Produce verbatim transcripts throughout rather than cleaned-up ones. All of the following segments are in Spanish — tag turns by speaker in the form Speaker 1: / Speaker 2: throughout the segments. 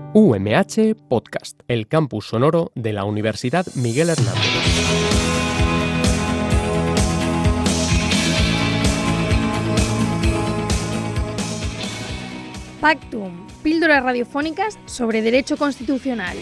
Speaker 1: U M H Podcast, el campus sonoro de la Universidad Miguel Hernández.
Speaker 2: Pactum, píldoras radiofónicas sobre derecho constitucional.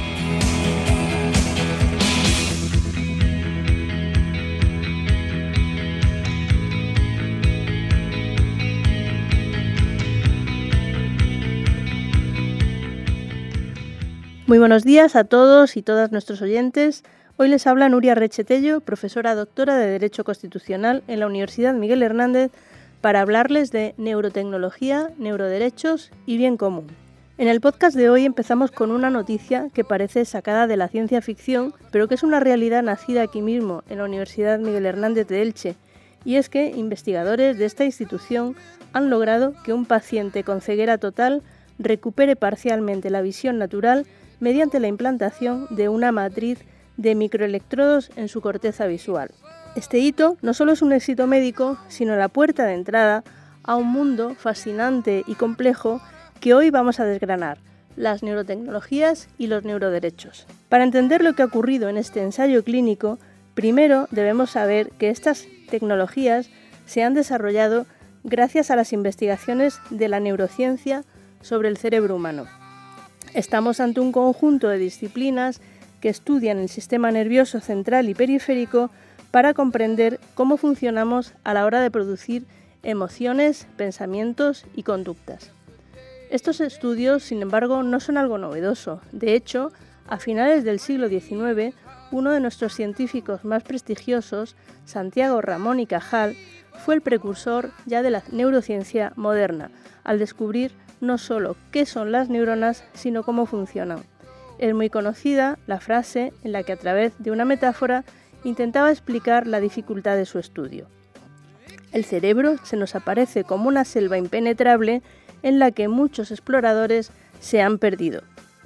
Speaker 3: Muy buenos días a todos y todas nuestros oyentes. Hoy les habla Nuria Rechetello, profesora doctora de Derecho Constitucional en la Universidad Miguel Hernández, para hablarles de neurotecnología, neuroderechos y bien común. En el podcast de hoy empezamos con una noticia que parece sacada de la ciencia ficción, pero que es una realidad nacida aquí mismo, en la Universidad Miguel Hernández de Elche, y es que investigadores de esta institución han logrado que un paciente con ceguera total recupere parcialmente la visión natural mediante la implantación de una matriz de microelectrodos en su corteza visual. Este hito no solo es un éxito médico, sino la puerta de entrada a un mundo fascinante y complejo que hoy vamos a desgranar, las neurotecnologías y los neuroderechos. Para entender lo que ha ocurrido en este ensayo clínico, primero debemos saber que estas tecnologías se han desarrollado gracias a las investigaciones de la neurociencia sobre el cerebro humano. Estamos ante un conjunto de disciplinas que estudian el sistema nervioso central y periférico para comprender cómo funcionamos a la hora de producir emociones, pensamientos y conductas. Estos estudios, sin embargo, no son algo novedoso. De hecho, a finales del siglo diecinueve, uno de nuestros científicos más prestigiosos, Santiago Ramón y Cajal, fue el precursor ya de la neurociencia moderna, al descubrir no solo qué son las neuronas, sino cómo funcionan. Es muy conocida la frase en la que a través de una metáfora intentaba explicar la dificultad de su estudio. El cerebro se nos aparece como una selva impenetrable en la que muchos exploradores se han perdido.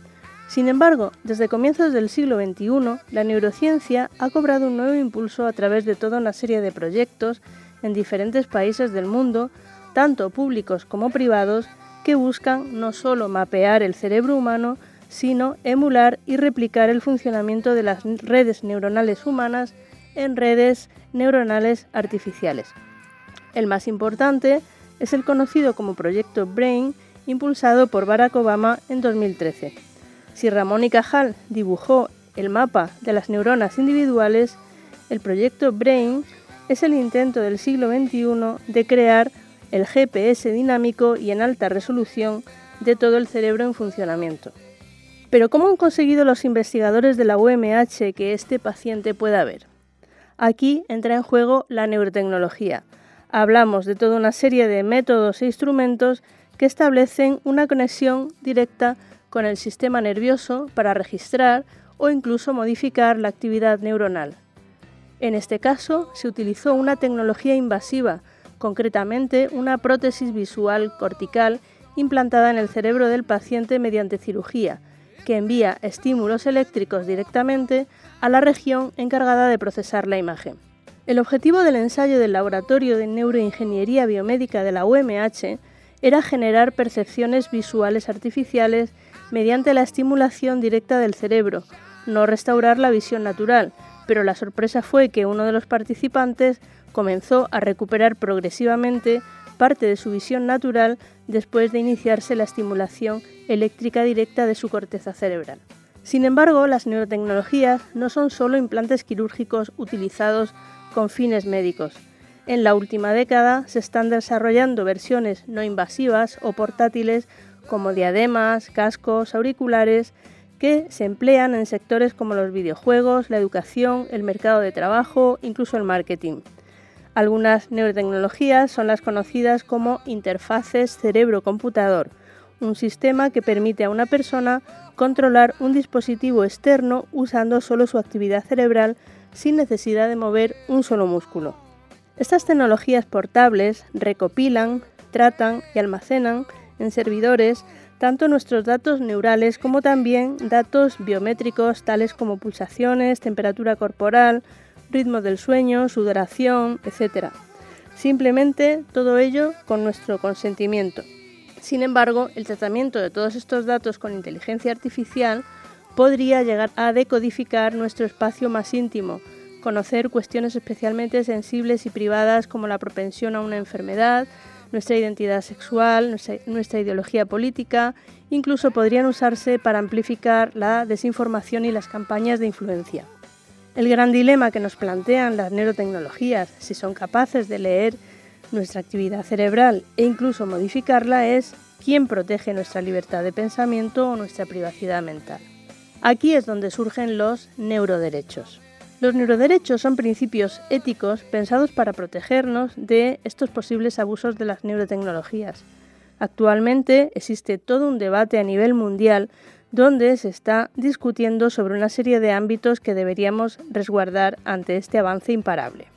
Speaker 3: Sin embargo, desde comienzos del siglo veintiuno, la neurociencia ha cobrado un nuevo impulso a través de toda una serie de proyectos en diferentes países del mundo, tanto públicos como privados, que buscan no solo mapear el cerebro humano, sino emular y replicar el funcionamiento de las redes neuronales humanas en redes neuronales artificiales. El más importante es el conocido como Proyecto Brain, impulsado por Barack Obama en dos mil trece. Si Ramón y Cajal dibujó el mapa de las neuronas individuales, el Proyecto Brain es el intento del siglo veintiuno de crear el G P S dinámico y en alta resolución de todo el cerebro en funcionamiento. Pero ¿cómo han conseguido los investigadores de la U M H que este paciente pueda ver? Aquí entra en juego la neurotecnología. Hablamos de toda una serie de métodos e instrumentos que establecen una conexión directa con el sistema nervioso para registrar o incluso modificar la actividad neuronal. En este caso, se utilizó una tecnología invasiva, concretamente una prótesis visual cortical implantada en el cerebro del paciente mediante cirugía, que envía estímulos eléctricos directamente a la región encargada de procesar la imagen. El objetivo del ensayo del Laboratorio de Neuroingeniería Biomédica de la U M H era generar percepciones visuales artificiales mediante la estimulación directa del cerebro, no restaurar la visión natural, pero la sorpresa fue que uno de los participantes comenzó a recuperar progresivamente parte de su visión natural después de iniciarse la estimulación eléctrica directa de su corteza cerebral. Sin embargo, las neurotecnologías no son solo implantes quirúrgicos utilizados con fines médicos. En la última década se están desarrollando versiones no invasivas o portátiles como diademas, cascos, auriculares, que se emplean en sectores como los videojuegos, la educación, el mercado de trabajo, incluso el marketing. Algunas neurotecnologías son las conocidas como interfaces cerebro-computador, un sistema que permite a una persona controlar un dispositivo externo usando solo su actividad cerebral sin necesidad de mover un solo músculo. Estas tecnologías portables recopilan, tratan y almacenan en servidores tanto nuestros datos neurales como también datos biométricos tales como pulsaciones, temperatura corporal, ritmo del sueño, sudoración, etcétera. Simplemente todo ello con nuestro consentimiento. Sin embargo, el tratamiento de todos estos datos con inteligencia artificial podría llegar a decodificar nuestro espacio más íntimo, conocer cuestiones especialmente sensibles y privadas como la propensión a una enfermedad, nuestra identidad sexual, nuestra, nuestra ideología política. Incluso podrían usarse para amplificar la desinformación y las campañas de influencia. El gran dilema que nos plantean las neurotecnologías, si son capaces de leer nuestra actividad cerebral e incluso modificarla, es quién protege nuestra libertad de pensamiento o nuestra privacidad mental. Aquí es donde surgen los neuroderechos. Los neuroderechos son principios éticos pensados para protegernos de estos posibles abusos de las neurotecnologías. Actualmente existe todo un debate a nivel mundial donde se está discutiendo sobre una serie de ámbitos que deberíamos resguardar ante este avance imparable.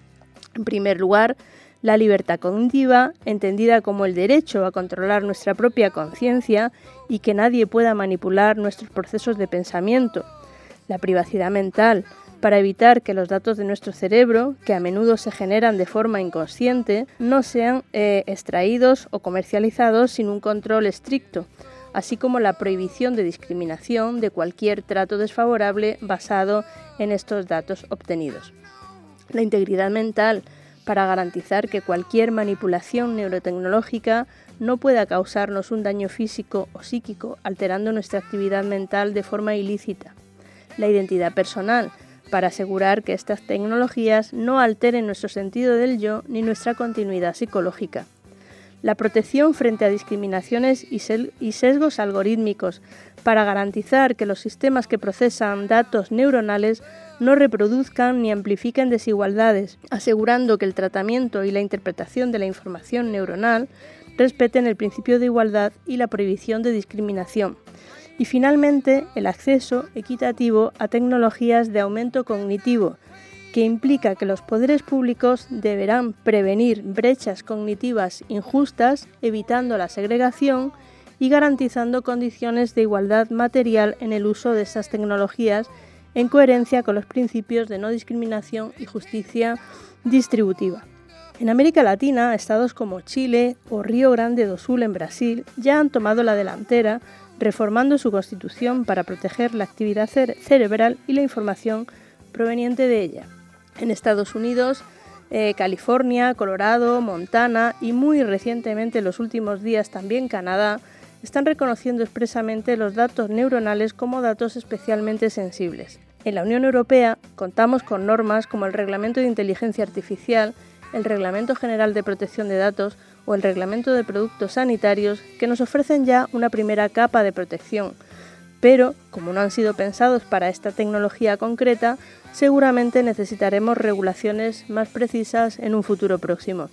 Speaker 3: En primer lugar, la libertad cognitiva, entendida como el derecho a controlar nuestra propia conciencia y que nadie pueda manipular nuestros procesos de pensamiento. La privacidad mental, para evitar que los datos de nuestro cerebro, que a menudo se generan de forma inconsciente, no sean eh, extraídos o comercializados sin un control estricto, así como la prohibición de discriminación de cualquier trato desfavorable basado en estos datos obtenidos. La integridad mental, para garantizar que cualquier manipulación neurotecnológica no pueda causarnos un daño físico o psíquico, alterando nuestra actividad mental de forma ilícita. La identidad personal, para asegurar que estas tecnologías no alteren nuestro sentido del yo ni nuestra continuidad psicológica. La protección frente a discriminaciones y sesgos algorítmicos, para garantizar que los sistemas que procesan datos neuronales no reproduzcan ni amplifiquen desigualdades, asegurando que el tratamiento y la interpretación de la información neuronal respeten el principio de igualdad y la prohibición de discriminación. Y finalmente, el acceso equitativo a tecnologías de aumento cognitivo, que implica que los poderes públicos deberán prevenir brechas cognitivas injustas, evitando la segregación y garantizando condiciones de igualdad material en el uso de estas tecnologías, en coherencia con los principios de no discriminación y justicia distributiva. En América Latina, estados como Chile o Río Grande do Sul en Brasil ya han tomado la delantera, reformando su constitución para proteger la actividad cere- cerebral y la información proveniente de ella. En Estados Unidos, eh, California, Colorado, Montana y muy recientemente en los últimos días también Canadá están reconociendo expresamente los datos neuronales como datos especialmente sensibles. En la Unión Europea contamos con normas como el Reglamento de Inteligencia Artificial, el Reglamento General de Protección de Datos o el Reglamento de Productos Sanitarios, que nos ofrecen ya una primera capa de protección, pero como no han sido pensados para esta tecnología concreta, seguramente necesitaremos regulaciones más precisas en un futuro próximo.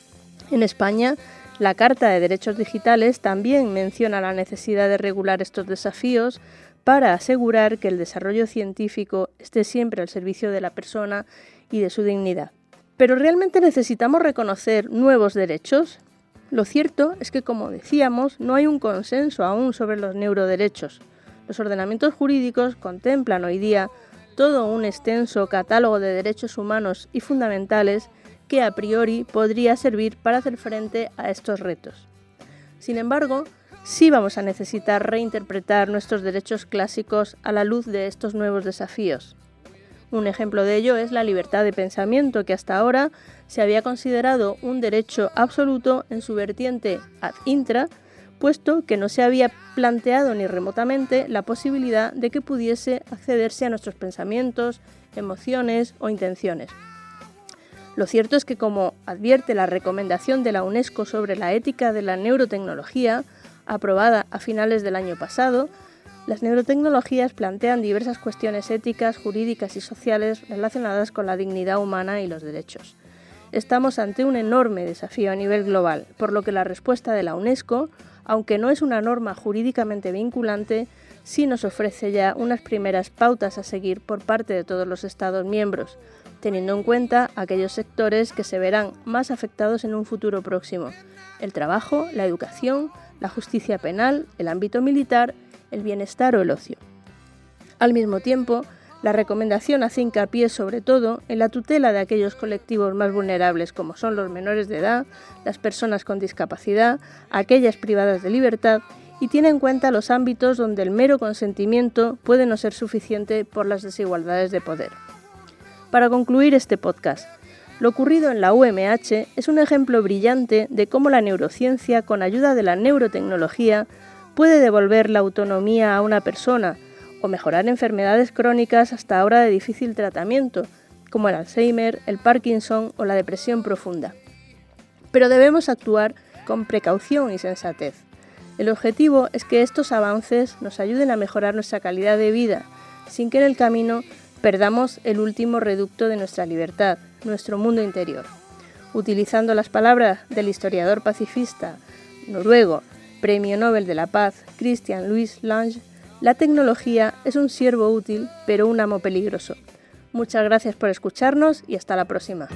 Speaker 3: En España, la Carta de Derechos Digitales también menciona la necesidad de regular estos desafíos para asegurar que el desarrollo científico esté siempre al servicio de la persona y de su dignidad. ¿Pero realmente necesitamos reconocer nuevos derechos? Lo cierto es que, como decíamos, no hay un consenso aún sobre los neuroderechos. Los ordenamientos jurídicos contemplan hoy día todo un extenso catálogo de derechos humanos y fundamentales que a priori podría servir para hacer frente a estos retos. Sin embargo, sí vamos a necesitar reinterpretar nuestros derechos clásicos a la luz de estos nuevos desafíos. Un ejemplo de ello es la libertad de pensamiento, que hasta ahora se había considerado un derecho absoluto en su vertiente ad intra, puesto que no se había planteado ni remotamente la posibilidad de que pudiese accederse a nuestros pensamientos, emociones o intenciones. Lo cierto es que, como advierte la recomendación de la UNESCO sobre la ética de la neurotecnología, aprobada a finales del año pasado, las neurotecnologías plantean diversas cuestiones éticas, jurídicas y sociales relacionadas con la dignidad humana y los derechos. Estamos ante un enorme desafío a nivel global, por lo que la respuesta de la UNESCO, aunque no es una norma jurídicamente vinculante, sí nos ofrece ya unas primeras pautas a seguir por parte de todos los Estados miembros, teniendo en cuenta aquellos sectores que se verán más afectados en un futuro próximo: el trabajo, la educación, la justicia penal, el ámbito militar, el bienestar o el ocio. Al mismo tiempo, La recomendación hace hincapié sobre todo en la tutela de aquellos colectivos más vulnerables como son los menores de edad, las personas con discapacidad, aquellas privadas de libertad y tiene en cuenta los ámbitos donde el mero consentimiento puede no ser suficiente por las desigualdades de poder. Para concluir este podcast, lo ocurrido en la U M H es un ejemplo brillante de cómo la neurociencia, con ayuda de la neurotecnología, puede devolver la autonomía a una persona o mejorar enfermedades crónicas hasta ahora de difícil tratamiento, como el Alzheimer, el Parkinson o la depresión profunda. Pero debemos actuar con precaución y sensatez. El objetivo es que estos avances nos ayuden a mejorar nuestra calidad de vida, sin que en el camino perdamos el último reducto de nuestra libertad, nuestro mundo interior. Utilizando las palabras del historiador pacifista noruego, Premio Nobel de la Paz, Christian Louis Lange, la tecnología es un siervo útil, pero un amo peligroso. Muchas gracias por escucharnos y hasta la próxima.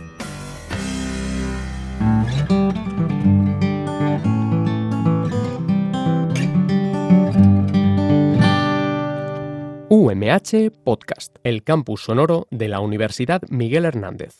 Speaker 1: U M H Podcast, el campus sonoro de la Universidad Miguel Hernández.